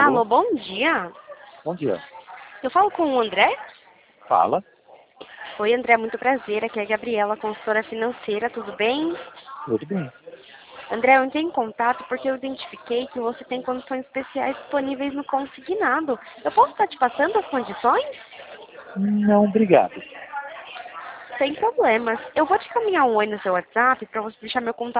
Alô, bom dia. Bom dia. Eu falo com o André? Fala. Oi, André, muito prazer. Aqui é a Gabriela, consultora financeira, tudo bem? Tudo bem. André, eu entrei em contato porque eu identifiquei que você tem condições especiais disponíveis no consignado. Eu posso estar te passando as condições? Não, obrigado. Sem problemas. Eu vou te caminhar um oi no seu WhatsApp para você deixar meu contato